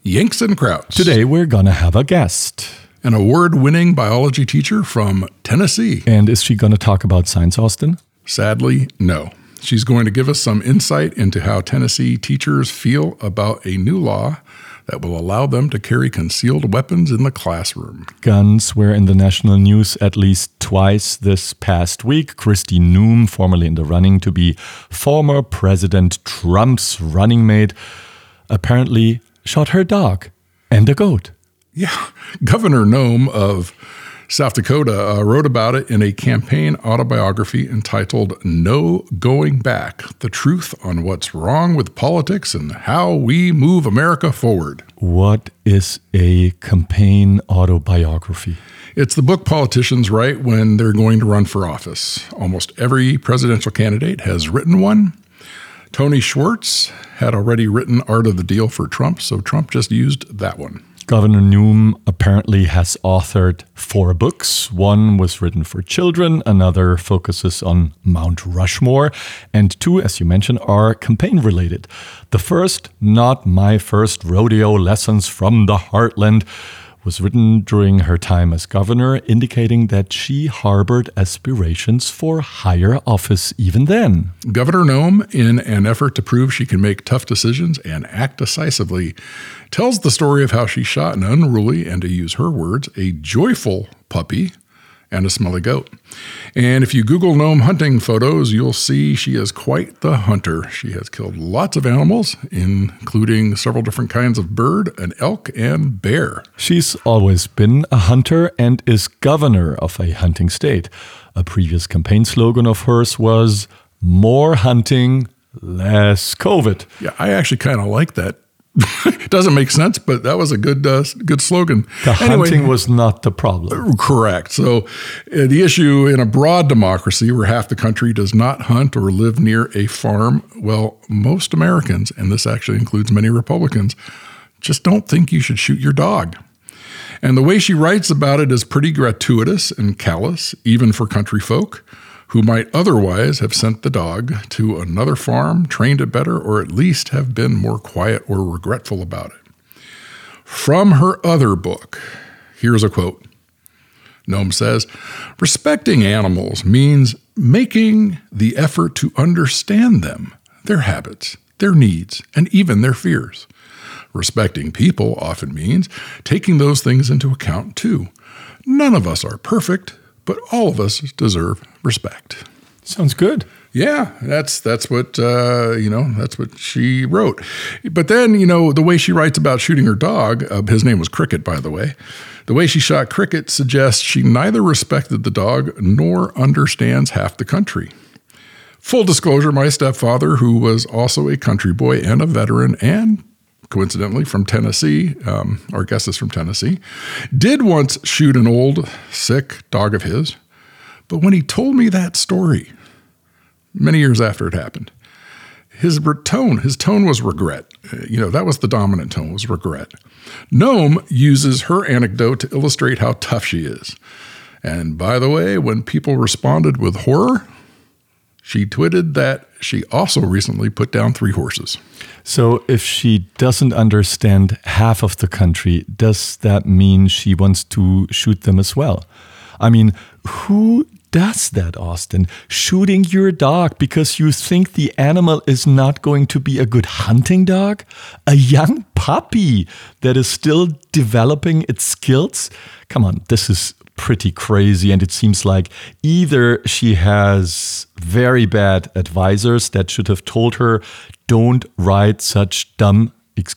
Yanks and Krauts. Today we're gonna have a guest. An award-winning biology teacher from Tennessee. And is she gonna talk about science, Austin? Sadly, no. She's going to give us some insight into how Tennessee teachers feel about a new law that will allow them to carry concealed weapons in the classroom. Guns were in the national news at least twice this past week. Kristi Noem, formerly in the running to be former President Trump's running mate, apparently shot her dog and a goat. Yeah, Governor Noem of South Dakota wrote about it in a campaign autobiography entitled No Going Back, The Truth on What's Wrong with Politics and How We Move America Forward. What is a campaign autobiography? It's the book politicians write when they're going to run for office. Almost every presidential candidate has written one. Tony Schwartz had already written Art of the Deal for Trump, so Trump just used that one. Governor Noem apparently has authored 4 books. One was written for children, another focuses on Mount Rushmore, and 2, as you mentioned, are campaign related. The first, Not My First Rodeo, Lessons from the Heartland, was written during her time as governor, indicating that she harbored aspirations for higher office even then. Governor Noem, in an effort to prove she can make tough decisions and act decisively, tells the story of how she shot an unruly, and to use her words, a joyful puppy and a smelly goat. And if you Google Noem hunting photos, you'll see she is quite the hunter. She has killed lots of animals, including several different kinds of bird, an elk, and bear. She's always been a hunter and is governor of a hunting state. A previous campaign slogan of hers was, "More hunting, less COVID." Yeah, I actually kind of like that. It doesn't make sense, but that was a good slogan. The hunting was not the problem. Correct. So the issue in a broad democracy where half the country does not hunt or live near a farm, well, most Americans, and this actually includes many Republicans, just don't think you should shoot your dog. And the way she writes about it is pretty gratuitous and callous, even for country folk who might otherwise have sent the dog to another farm, trained it better, or at least have been more quiet or regretful about it. From her other book, here's a quote. Noem says, "Respecting animals means making the effort to understand them, their habits, their needs, and even their fears. Respecting people often means taking those things into account too. None of us are perfect, but all of us deserve respect." Sounds good. Yeah, that's what that's what she wrote. But then, the way she writes about shooting her dog, his name was Cricket, by the way. The way she shot Cricket suggests she neither respected the dog nor understands half the country. Full disclosure, my stepfather, who was also a country boy and a veteran and coincidentally from Tennessee, our guest is from Tennessee, did once shoot an old, sick dog of his. But when he told me that story, many years after it happened, his tone was regret. That was the dominant tone, was regret. Noem uses her anecdote to illustrate how tough she is. And by the way, when people responded with horror, she tweeted that she also recently put down 3 horses. So if she doesn't understand half of the country, does that mean she wants to shoot them as well? I mean, who does that, Austin? Shooting your dog because you think the animal is not going to be a good hunting dog? A young puppy that is still developing its skills? Come on, this is pretty crazy, and it seems like either she has very bad advisors that should have told her, don't ride such dumb,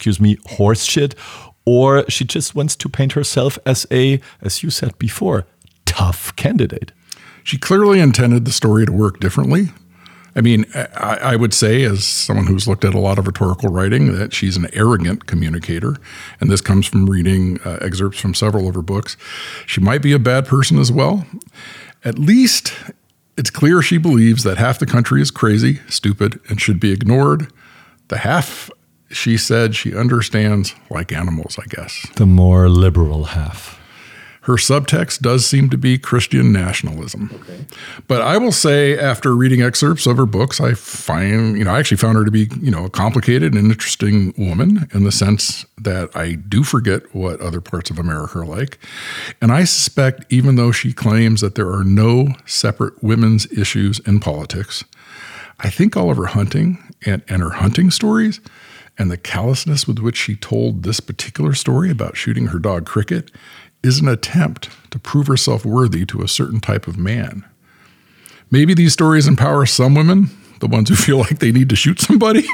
horse shit, or she just wants to paint herself as as you said before, tough candidate. She clearly intended the story to work differently. I mean, I would say, as someone who's looked at a lot of rhetorical writing, that she's an arrogant communicator. And this comes from reading excerpts from several of her books. She might be a bad person as well. At least it's clear she believes that half the country is crazy, stupid, and should be ignored. The half she said she understands like animals, I guess. The more liberal half. Her subtext does seem to be Christian nationalism. Okay. But I will say, after reading excerpts of her books, I actually found her to be, a complicated and interesting woman in the sense that I do forget what other parts of America are like. And I suspect, even though she claims that there are no separate women's issues in politics, I think all of her hunting and her hunting stories and the callousness with which she told this particular story about shooting her dog Cricket is an attempt to prove herself worthy to a certain type of man. Maybe these stories empower some women, the ones who feel like they need to shoot somebody.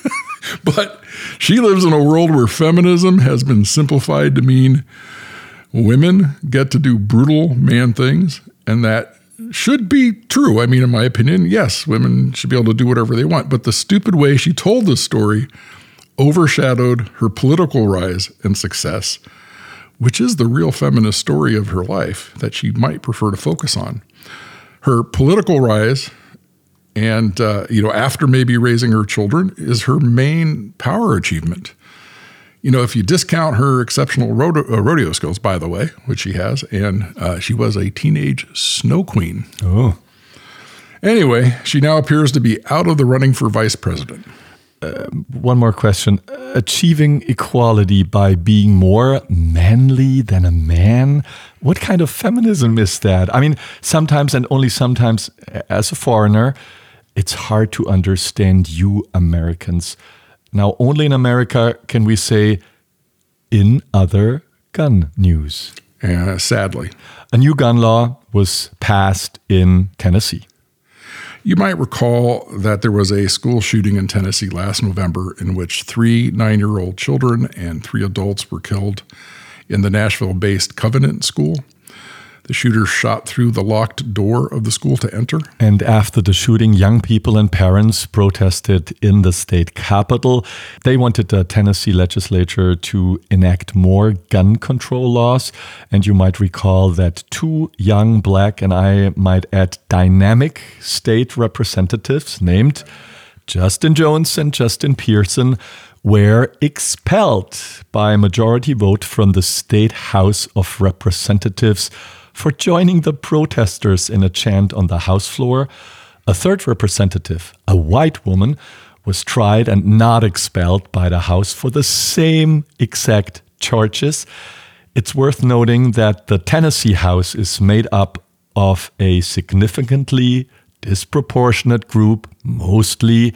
But she lives in a world where feminism has been simplified to mean women get to do brutal man things, and that should be true. I mean, in my opinion, yes, women should be able to do whatever they want. But the stupid way she told this story overshadowed her political rise and success, which is the real feminist story of her life that she might prefer to focus on. Her political rise and, after maybe raising her children, is her main power achievement. If you discount her exceptional rodeo skills, by the way, which she has, and she was a teenage snow queen. Oh. Anyway, she now appears to be out of the running for vice president. One more question. Achieving equality by being more manly than a man? What kind of feminism is that? I mean, sometimes and only sometimes, as a foreigner, it's hard to understand you Americans. Now, only in America can we say, in other gun news. Sadly. A new gun law was passed in Tennessee. You might recall that there was a school shooting in Tennessee last November in which 3 9-year-old children and 3 adults were killed in the Nashville-based Covenant School. The shooter shot through the locked door of the school to enter. And after the shooting, young people and parents protested in the state capitol. They wanted the Tennessee legislature to enact more gun control laws. And you might recall that 2 young black, and I might add dynamic, state representatives named Justin Jones and Justin Pearson were expelled by majority vote from the State House of Representatives for joining the protesters in a chant on the House floor. A third representative, a white woman, was tried and not expelled by the House for the same exact charges. It's worth noting that the Tennessee House is made up of a significantly disproportionate group, mostly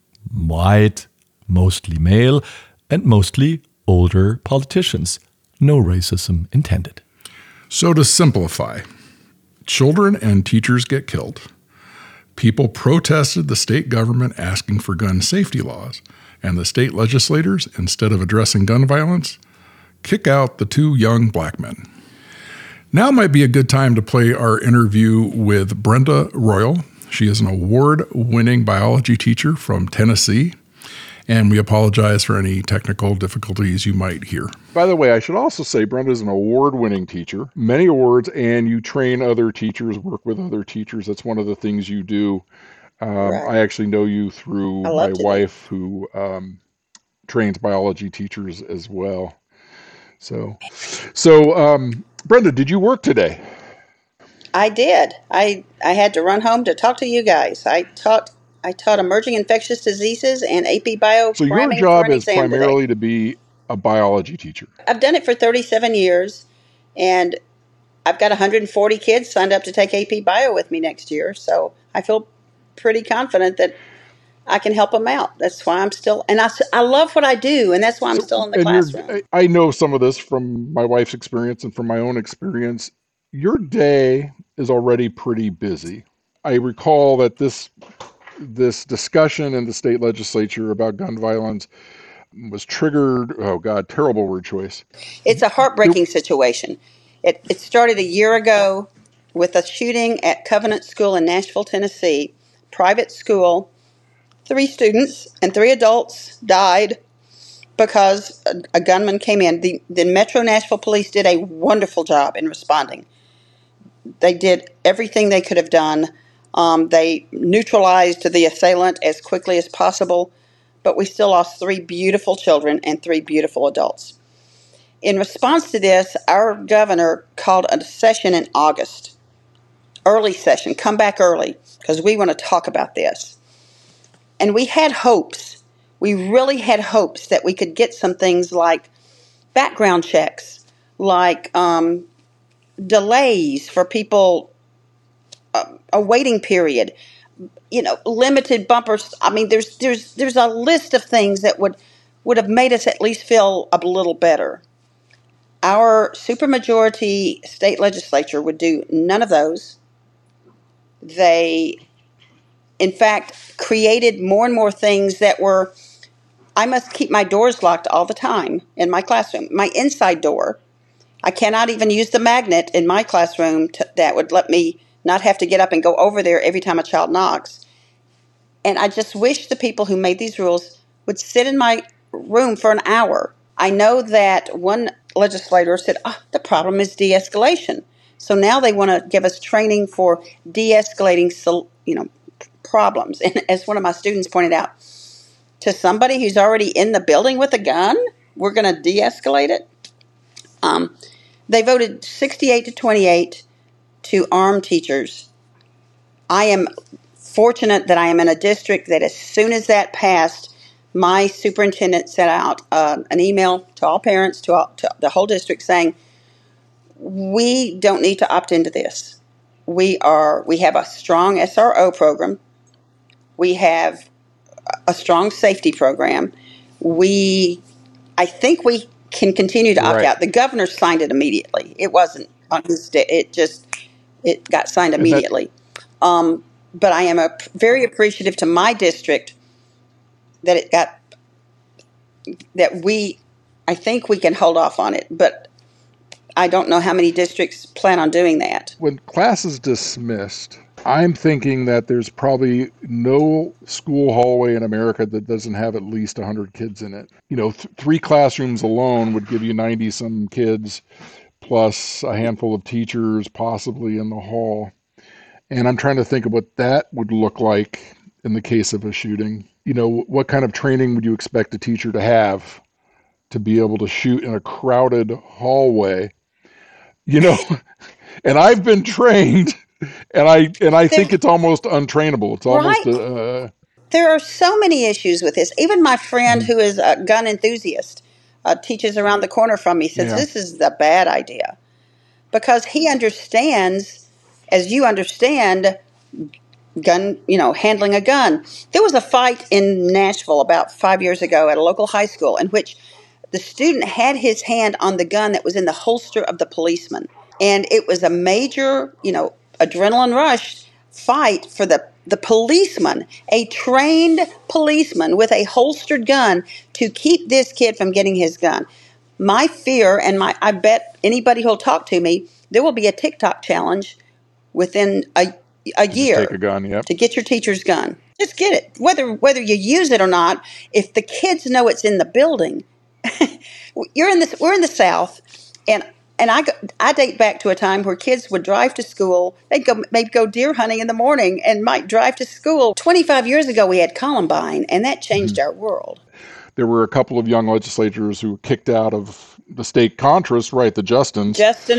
white, mostly male, and mostly older politicians. No racism intended. So to simplify, children and teachers get killed. People protested the state government asking for gun safety laws, and the state legislators, instead of addressing gun violence, kick out the 2 young black men. Now might be a good time to play our interview with Brenda Royal. She is an award-winning biology teacher from Tennessee, and we apologize for any technical difficulties you might hear. By the way, I should also say Brenda's an award-winning teacher, many awards, and you train other teachers, work with other teachers. That's one of the things you do. Right. I actually know you through my wife, who trains biology teachers as well. So, Brenda, did you work today? I did. I had to run home to talk to you guys. I taught emerging infectious diseases and AP Bio. So your job is primarily to be a biology teacher. I've done it for 37 years, and I've got 140 kids signed up to take AP Bio with me next year. So I feel pretty confident that I can help them out. That's why I'm still, and I love what I do, and that's why I'm still in the classroom. I know some of this from my wife's experience and from my own experience. Your day is already pretty busy. I recall that this discussion in the state legislature about gun violence was triggered, terrible word choice. It's a heartbreaking situation. It started a year ago with a shooting at Covenant School in Nashville, Tennessee. Private school. 3 students and 3 adults died because a gunman came in. The Metro Nashville Police did a wonderful job in responding. They did everything they could have done. They neutralized the assailant as quickly as possible, but we still lost 3 beautiful children and 3 beautiful adults. in response to this, our governor called a session in August, early session, come back early, because we want to talk about this. And we had hopes. We really had hopes that we could get some things like background checks, like delays for people, a waiting period, limited bumpers. I mean, there's a list of things that would have made us at least feel a little better. Our supermajority state legislature would do none of those. They, in fact, created more and more things that were, I must keep my doors locked all the time in my classroom. My inside door, I cannot even use the magnet in my classroom that would let me not have to get up and go over there every time a child knocks. And I just wish the people who made these rules would sit in my room for an hour. I know that one legislator said, the problem is de-escalation. So now they want to give us training for de-escalating, problems. And as one of my students pointed out, to somebody who's already in the building with a gun, we're going to de-escalate it? They voted 68 to 28 to arm teachers. I am fortunate that I am in a district that as soon as that passed, my superintendent sent out an email to all parents, to the whole district, saying, we don't need to opt into this. We have a strong SRO program. We have a strong safety program. I think we can continue to opt out. The governor signed it immediately. It wasn't on his day. It got signed immediately. But I am very appreciative to my district that I think we can hold off on it, but I don't know how many districts plan on doing that. When class is dismissed, I'm thinking that there's probably no school hallway in America that doesn't have at least 100 kids in it. 3 classrooms alone would give you 90-some kids, plus a handful of teachers possibly in the hall. And I'm trying to think of what that would look like in the case of a shooting. What kind of training would you expect a teacher to have to be able to shoot in a crowded hallway? And I've been trained, and I think it's almost untrainable. It's almost right. There are so many issues with this. Even my friend who is a gun enthusiast, teaches around the corner from me, says this is the bad idea, because he understands, as you understand, gun, handling a gun. There was a fight in Nashville about 5 years ago at a local high school in which the student had his hand on the gun that was in the holster of the policeman. And it was a major, adrenaline rush fight for the policeman, a trained policeman with a holstered gun, to keep this kid from getting his gun. My fear, and I bet anybody who'll talk to me, there will be a TikTok challenge within a year take a gun, to get your teacher's gun. Just get it. Whether you use it or not, if the kids know it's in the building. We're in the South, and I date back to a time where kids would drive to school. They'd go deer hunting in the morning and might drive to school. 25 years ago, we had Columbine, and that changed our world. There were a couple of young legislators who were kicked out of the state Contras, right, the Justins.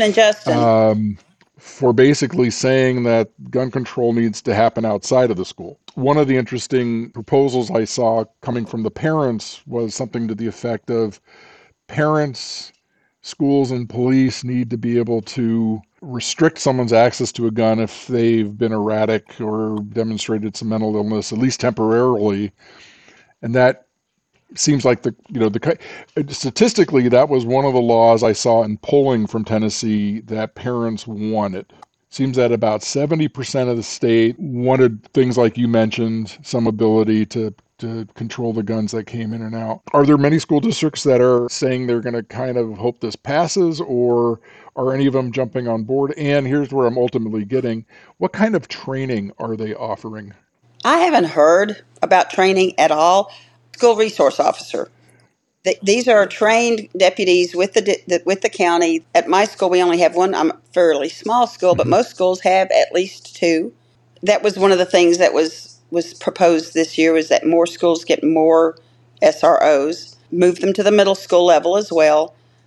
Justin. For basically saying that gun control needs to happen outside of the school. One of the interesting proposals I saw coming from the parents was something to the effect of parents, schools, and police need to be able to restrict someone's access to a gun if they've been erratic or demonstrated some mental illness, at least temporarily. And that seems like statistically, that was one of the laws I saw in polling from Tennessee that parents wanted. Seems that about 70% of the state wanted things like you mentioned, some ability to control the guns that came in and out. Are there many school districts that are saying they're going to kind of hope this passes, or are any of them jumping on board? And here's where I'm ultimately getting, what kind of training are they offering? I haven't heard about training at all. School resource officer. These are trained deputies with the county. At my school, we only have one. I'm a fairly small school, but most schools have at least 2. That was one of the things that was proposed this year, was that more schools get more SROs, move them to the middle school level as well.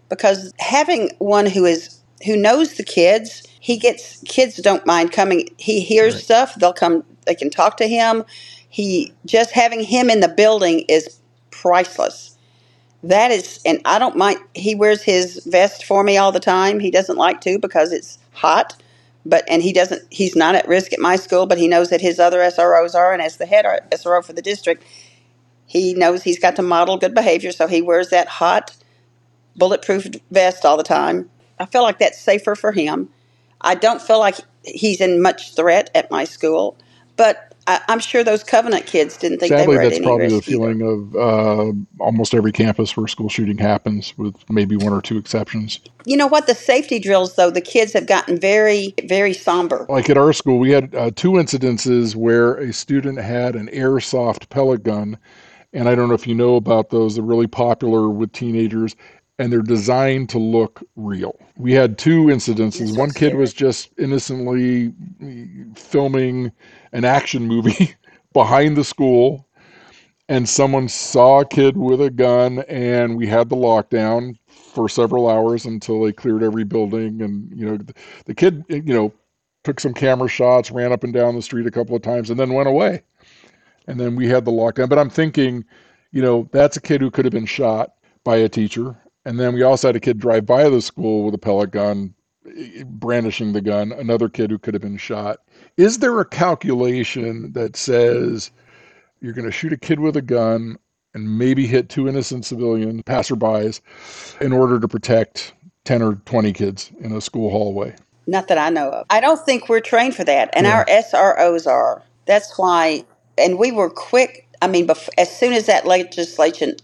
because having one who knows the kids, kids don't mind coming. He hears stuff. They'll come. They can talk to him. Just having him in the building is priceless. That is, and I don't mind. He wears his vest for me all the time. He doesn't like to because it's hot, he's not at risk at my school, but he knows that his other SROs are, and as the head SRO for the district, he knows he's got to model good behavior, so he wears that hot, bulletproof vest all the time. I feel like that's safer for him. I don't feel like he's in much threat at my school, but I'm sure those Covenant kids didn't think they were at any risk. Sadly, that's probably the feeling of almost every campus where school shooting happens, with maybe one or two exceptions. You know what? The safety drills, though, the kids have gotten very, very somber. Like at our school, we had two incidences where a student had an airsoft pellet gun, and I don't know if you know about those. They're really popular with teenagers, and they're designed to look real. We had two incidences. One kid was just innocently filming an action movie behind the school, and someone saw a kid with a gun, and we had the lockdown for several hours until they cleared every building. And the kid took some camera shots, ran up and down the street a couple of times, and then went away. And then we had the lockdown. But I'm thinking, that's a kid who could have been shot by a teacher. And then we also had a kid drive by the school with a pellet gun, brandishing the gun, another kid who could have been shot. Is there a calculation that says you're going to shoot a kid with a gun and maybe hit two innocent civilian passerbys in order to protect 10 or 20 kids in a school hallway? Not that I know of. I don't think we're trained for that, and our SROs are. That's why, and we were quick. I mean, as soon as that legislation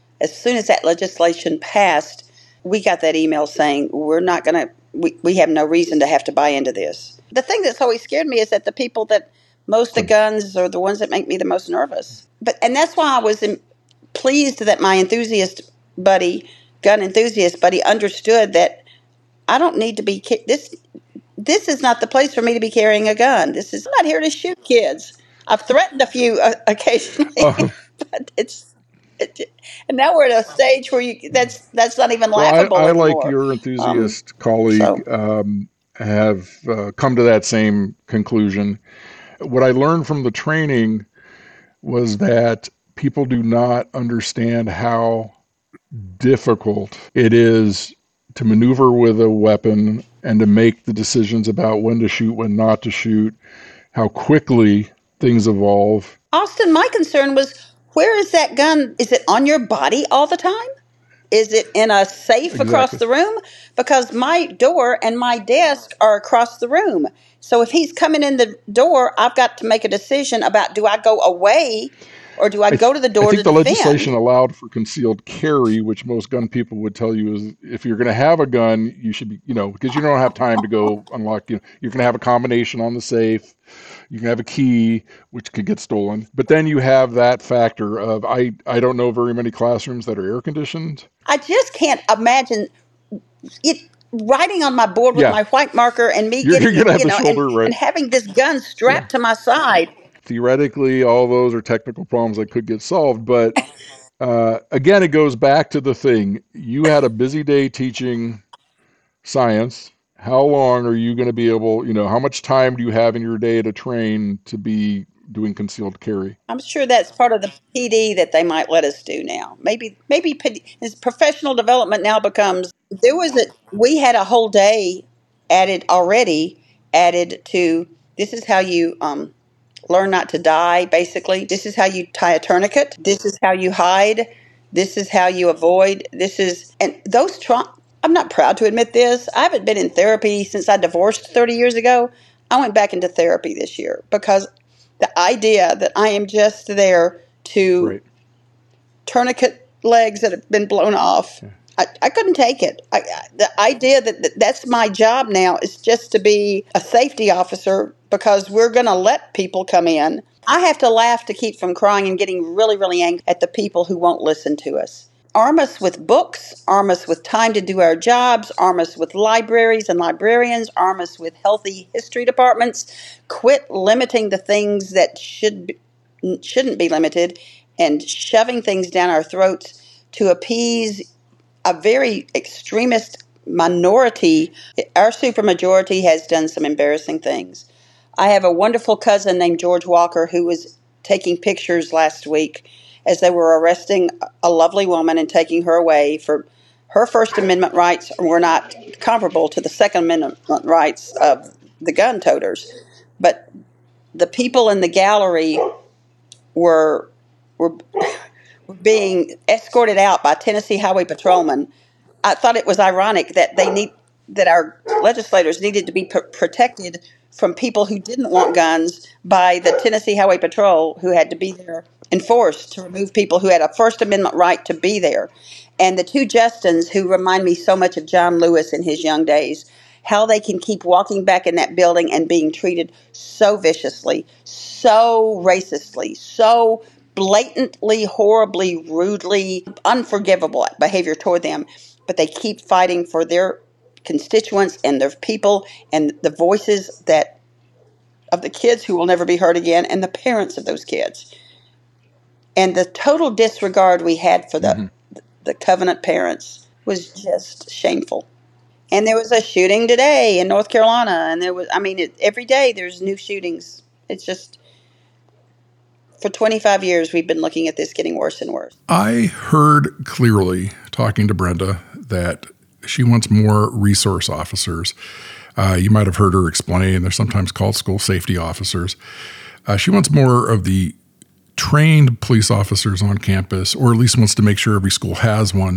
passed, we got that email saying we're not going to. We have no reason to have to buy into this. The thing that's always scared me is that the people that most the guns are the ones that make me the most nervous. And that's why I was pleased that my gun enthusiast buddy, understood that I don't need to be This is not the place for me to be carrying a gun. I'm not here to shoot kids. I've threatened a few occasionally, but and now we're at a stage where that's not even laughable anymore. I like your enthusiast colleague have come to that same conclusion. What I learned from the training was that people do not understand how difficult it is to maneuver with a weapon and to make the decisions about when to shoot, when not to shoot, how quickly things evolve. Austin, my concern was, where is that gun? Is it on your body all the time? Is it in a safe across the room? Because my door and my desk are across the room. So if he's coming in the door, I've got to make a decision about, do I go away or do I go to the door to defend? I think the legislation allowed for concealed carry, which most gun people would tell you is if you're going to have a gun, you should be, because you don't have time to go unlock, you're going to have a combination on the safe. You can have a key, which could get stolen. But then you have that factor of, I don't know very many classrooms that are air conditioned. I just can't imagine it writing on my board with my white marker and me and having this gun strapped to my side. Theoretically, all those are technical problems that could get solved. But again, it goes back to the thing. You had a busy day teaching science. How long are you going to be able, how much time do you have in your day to train to be doing concealed carry? I'm sure that's part of the PD that they might let us do now. Maybe professional development now becomes, we had a whole day added to, this is how you learn not to die, basically. This is how you tie a tourniquet. This is how you hide. This is how you avoid. And those I'm not proud to admit this. I haven't been in therapy since I divorced 30 years ago. I went back into therapy this year because the idea that I am just there to tourniquet legs that have been blown off, I couldn't take it. The idea that that's my job now is just to be a safety officer because we're going to let people come in. I have to laugh to keep from crying and getting really, really angry at the people who won't listen to us. Arm us with books, arm us with time to do our jobs, arm us with libraries and librarians, arm us with healthy history departments. Quit limiting the things that shouldn't be limited and shoving things down our throats to appease a very extremist minority. Our supermajority has done some embarrassing things. I have a wonderful cousin named George Walker who was taking pictures last week as they were arresting a lovely woman and taking her away for her First Amendment rights were not comparable to the Second Amendment rights of the gun toters. But the people in the gallery were being escorted out by Tennessee Highway Patrolmen. I thought it was ironic that that our legislators needed to be protected from people who didn't want guns by the Tennessee Highway Patrol, who had to be there enforced to remove people who had a First Amendment right to be there. And the two Justins, who remind me so much of John Lewis in his young days, how they can keep walking back in that building and being treated so viciously, so racistly, so blatantly, horribly, rudely, unforgivable behavior toward them. But they keep fighting for their constituents and their people and the voices that of the kids who will never be heard again and the parents of those kids. And the total disregard we had for the Covenant parents was just shameful. And there was a shooting today in North Carolina, and every day there's new shootings. It's just, for 25 years, we've been looking at this getting worse and worse. I heard clearly, talking to Brenda, that she wants more resource officers. You might have heard her explain, they're sometimes called school safety officers. She wants more of the trained police officers on campus, or at least wants to make sure every school has one.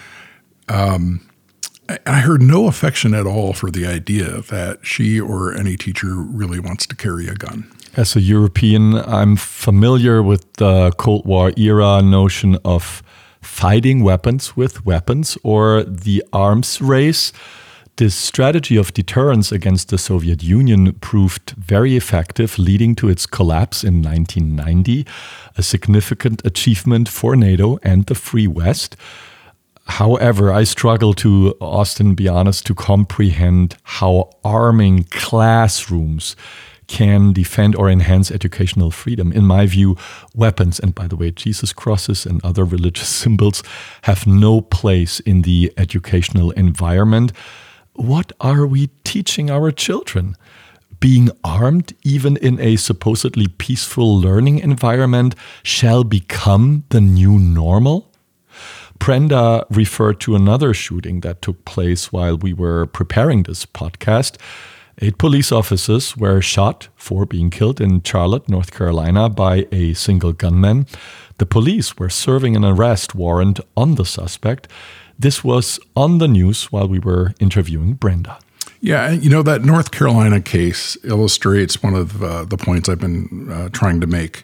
I heard no affection at all for the idea that she or any teacher really wants to carry a gun. As a European, I'm familiar with the Cold War era notion of fighting weapons with weapons, or the arms race. This strategy of deterrence against the Soviet Union proved very effective, leading to its collapse in 1990, a significant achievement for NATO and the Free West. However, I struggle to, Austin, be honest, to comprehend how arming classrooms can defend or enhance educational freedom. In my view, weapons, and by the way, Jesus crosses and other religious symbols, have no place in the educational environment. What are we teaching our children? Being armed, even in a supposedly peaceful learning environment, shall become the new normal? Brenda referred to another shooting that took place while we were preparing this podcast. 8 police officers were shot, 4 being killed in Charlotte, North Carolina, by a single gunman. The police were serving an arrest warrant on the suspect. This was on the news while we were interviewing Brenda. Yeah, that North Carolina case illustrates one of the points I've been trying to make.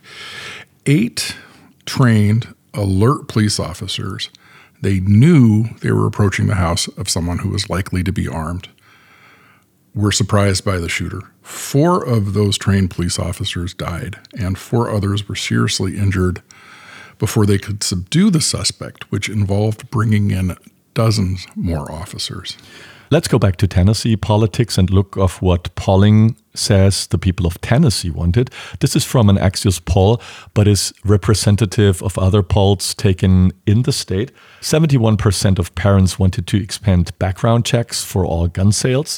8 trained, alert police officers, they knew they were approaching the house of someone who was likely to be armed, were surprised by the shooter. 4 of those trained police officers died, and 4 others were seriously injured before they could subdue the suspect, which involved bringing in dozens more officers. Let's go back to Tennessee politics and look at what polling says the people of Tennessee wanted. This is from an Axios poll, but is representative of other polls taken in the state. 71% of parents wanted to expand background checks for all gun sales.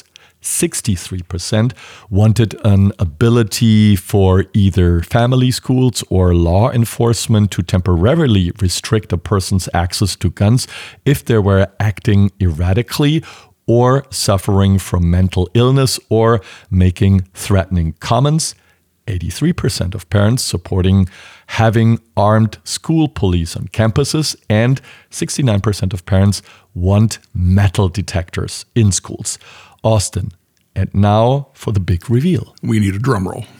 63% wanted an ability for either family schools or law enforcement to temporarily restrict a person's access to guns if they were acting erratically or suffering from mental illness or making threatening comments. 83% of parents supporting having armed school police on campuses, and 69% of parents want metal detectors in schools. Austin, and now for the big reveal. We need a drum roll.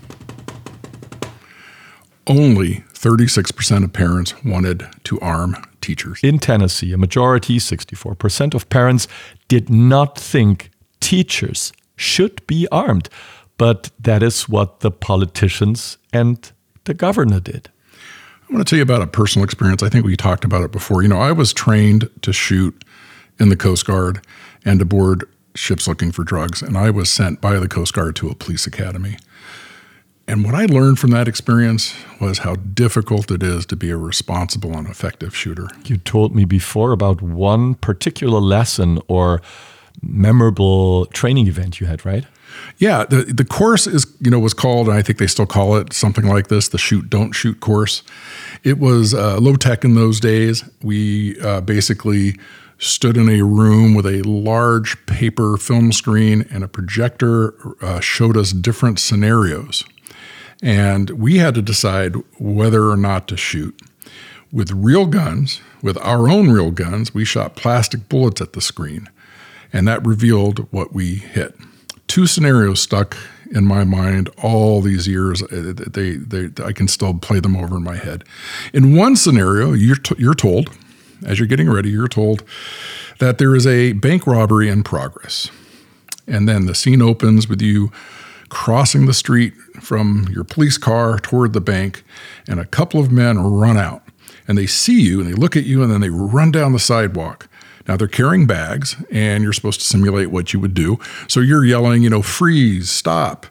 Only 36% of parents wanted to arm teachers. In Tennessee, a majority, 64% of parents, did not think teachers should be armed. But that is what the politicians and the governor did. I want to tell you about a personal experience. I think we talked about it before. I was trained to shoot in the Coast Guard and to board ships looking for drugs, and I was sent by the Coast Guard to a police academy. And what I learned from that experience was how difficult it is to be a responsible and effective shooter. You told me before about one particular lesson or memorable training event you had, right? Yeah, the course was called, and I think they still call it something like this, the Shoot, Don't Shoot course. It was low tech in those days. We basically stood in a room with a large paper film screen, and a projector showed us different scenarios. And we had to decide whether or not to shoot. With real guns, with our own real guns, we shot plastic bullets at the screen, and that revealed what we hit. 2 scenarios stuck in my mind all these years. I can still play them over in my head. In one scenario, you're told, as you're getting ready, you're told that there is a bank robbery in progress. And then the scene opens with you crossing the street from your police car toward the bank, and a couple of men run out. And they see you, and they look at you, and then they run down the sidewalk. Now, they're carrying bags, and you're supposed to simulate what you would do. So you're yelling, freeze, stop,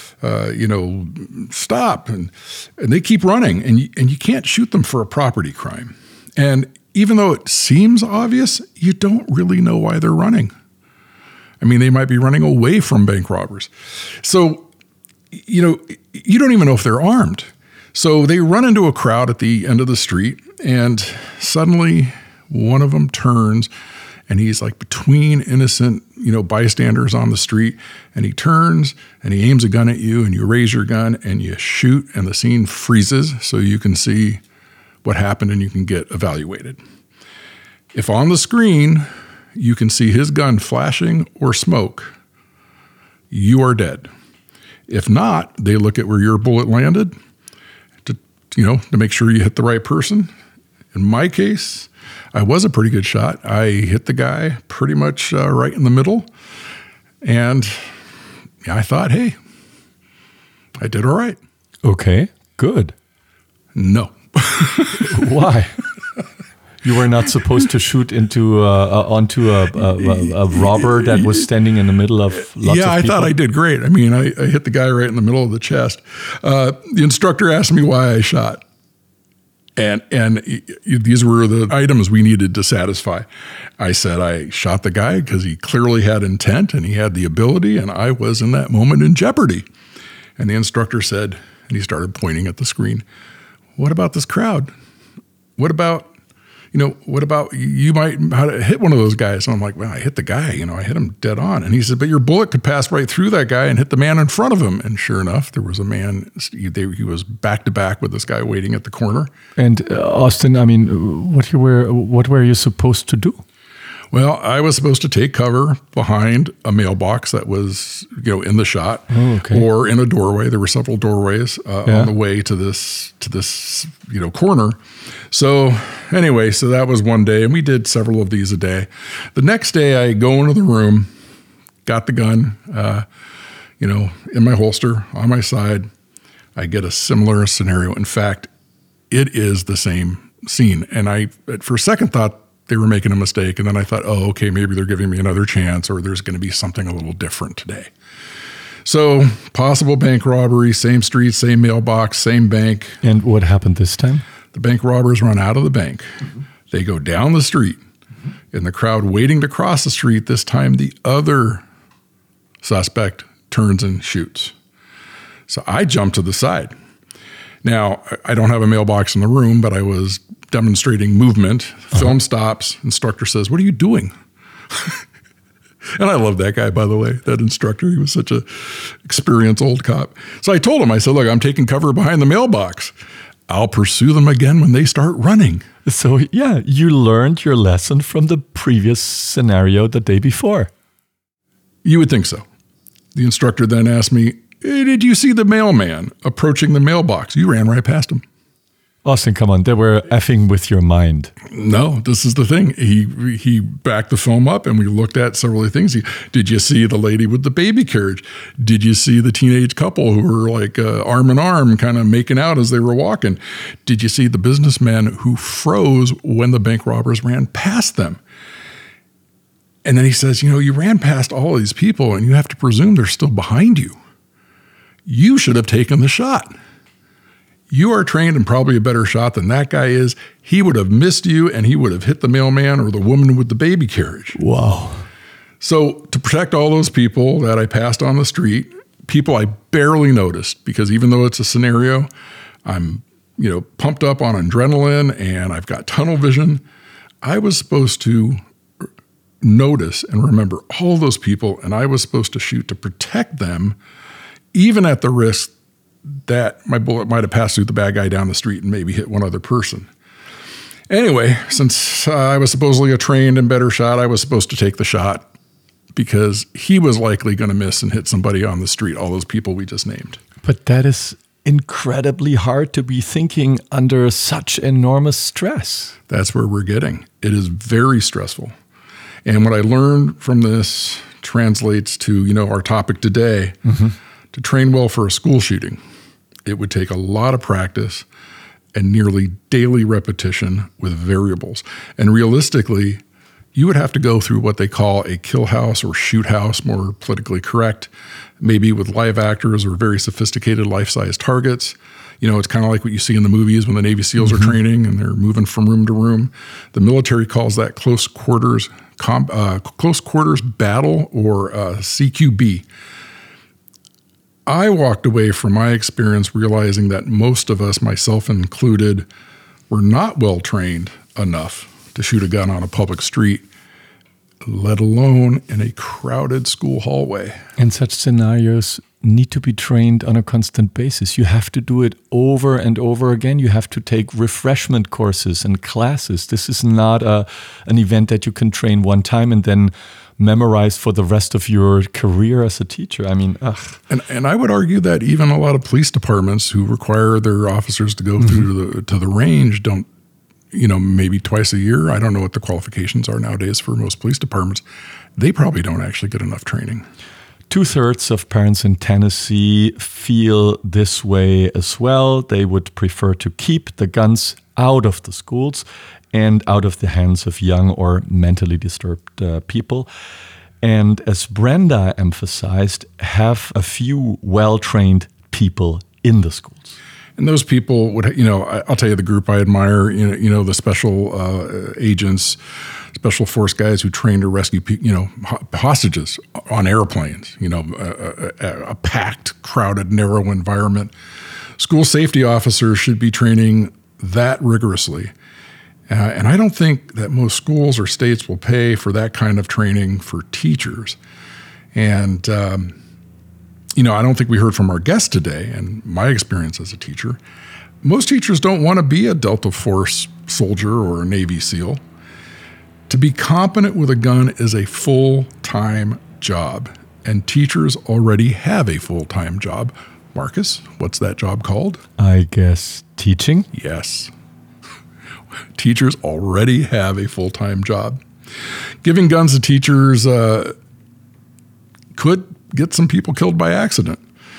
stop. And they keep running, and you can't shoot them for a property crime. And even though it seems obvious, you don't really know why they're running. I mean, they might be running away from bank robbers. So, you don't even know if they're armed. So they run into a crowd at the end of the street, and suddenly one of them turns, and he's like between innocent, bystanders on the street, and he turns and he aims a gun at you, and you raise your gun and you shoot, and the scene freezes so you can see what happened and you can get evaluated. If on the screen you can see his gun flashing or smoke, you are dead. If not, they look at where your bullet landed to make sure you hit the right person. In my case, I was a pretty good shot. I hit the guy pretty much right in the middle. And I thought, hey, I did all right. Okay, good. No. Why? You were not supposed to shoot onto a robber that was standing in the middle of lots of people? Yeah, I thought I did great. I mean, I hit the guy right in the middle of the chest. The instructor asked me why I shot. And these were the items we needed to satisfy. I said I shot the guy because he clearly had intent and he had the ability, and I was in that moment in jeopardy. And the instructor said, and he started pointing at the screen, what about this crowd? What about you might hit one of those guys? And I'm like, well, I hit the guy, I hit him dead on. And he said, but your bullet could pass right through that guy and hit the man in front of him. And sure enough, there was a man, he was back to back with this guy waiting at the corner. And Austin, I mean, what were you supposed to do? Well, I was supposed to take cover behind a mailbox that was, in the shot, or in a doorway. There were several doorways on the way to this, corner. So anyway, so that was one day, and we did several of these a day. The next day, I go into the room, got the gun, in my holster on my side. I get a similar scenario. In fact, it is the same scene, and I, for a second, thought they were making a mistake. And then I thought, oh, okay, maybe they're giving me another chance, or there's going to be something a little different today. So possible bank robbery, same street, same mailbox, same bank. And what happened this time? The bank robbers run out of the bank. Mm-hmm. They go down the street. Mm-hmm. In the crowd waiting to cross the street, this time the other suspect turns and shoots. So I jump to the side. Now, I don't have a mailbox in the room, but I was demonstrating movement. Film stops. Instructor says, what are you doing? And I love that guy, by the way, that instructor. He was such a experienced old cop. So I told him, I said, look, I'm taking cover behind the mailbox. I'll pursue them again when they start running. So, yeah, you learned your lesson from the previous scenario the day before. You would think so. The instructor then asked me, hey, did you see the mailman approaching the mailbox? You ran right past him. Austin, come on, they were effing with your mind. No, this is the thing. He backed the film up and we looked at several things. Did you see the lady with the baby carriage? Did you see the teenage couple who were like arm in arm kind of making out as they were walking? Did you see the businessman who froze when the bank robbers ran past them? And then he says, you ran past all these people and you have to presume they're still behind you. you should have taken the shot. You are trained and probably a better shot than that guy is. He would have missed you and he would have hit the mailman or the woman with the baby carriage. Wow. So to protect all those people that I passed on the street, people I barely noticed, because even though it's a scenario, I'm, pumped up on adrenaline and I've got tunnel vision, I was supposed to notice and remember all those people, and I was supposed to shoot to protect them, even at the risk that my bullet might have passed through the bad guy down the street and maybe hit one other person. Anyway, since I was supposedly a trained and better shot, I was supposed to take the shot because he was likely going to miss and hit somebody on the street, all those people we just named. But that is incredibly hard to be thinking under such enormous stress. That's where we're getting. It is very stressful. And what I learned from this translates to, our topic today. To train well for a school shooting, it would take a lot of practice and nearly daily repetition with variables. And realistically, you would have to go through what they call a kill house or shoot house, more politically correct, maybe with live actors or very sophisticated life-size targets. It's kind of like what you see in the movies when the Navy SEALs are training and they're moving from room to room. The military calls that close quarters battle, or CQB. I walked away from my experience realizing that most of us, myself included, were not well trained enough to shoot a gun on a public street, let alone in a crowded school hallway. And such scenarios need to be trained on a constant basis. You have to do it over and over again. You have to take refreshment courses and classes. This is not an event that you can train one time and then memorize for the rest of your career as a teacher. I mean, And I would argue that even a lot of police departments who require their officers to go through to the range don't, maybe twice a year. I don't know what the qualifications are nowadays for most police departments. They probably don't actually get enough training. 2/3 of parents in Tennessee feel this way as well. They would prefer to keep the guns out of the schools and out of the hands of young or mentally disturbed people. And as Brenda emphasized, have a few well-trained people in the schools. And those people would, I'll tell you the group I admire, the special agents, special force guys who train to rescue, hostages on airplanes, a packed, crowded, narrow environment. School safety officers should be training that rigorously. And I don't think that most schools or states will pay for that kind of training for teachers. And, I don't think we heard from our guest today, and my experience as a teacher, most teachers don't want to be a Delta Force soldier or a Navy SEAL. To be competent with a gun is a full-time job, and teachers already have a full-time job. Marcus, what's that job called? I guess teaching? Yes. Teachers already have a full-time job. Giving guns to teachers could get some people killed by accident.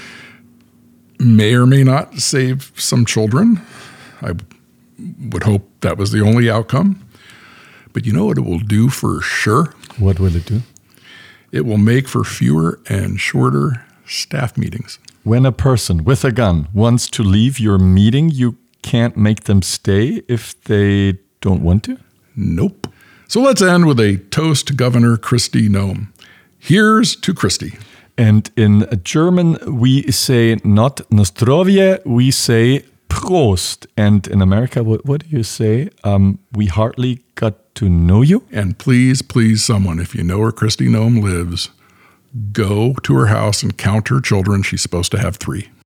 May or may not save some children. I would hope that was the only outcome. But you know what it will do for sure? What will it do? It will make for fewer and shorter staff meetings. When a person with a gun wants to leave your meeting, you can't make them stay if they don't want to? Nope. So let's end with a toast to Governor Kristi Noem. Here's to Kristi. And in German, we say not Nostrovje, we say Prost. And in America, what do you say? We hardly got to know you. And please, someone, if you know where Kristi Noem lives, go to her house and count her children. She's supposed to have 3.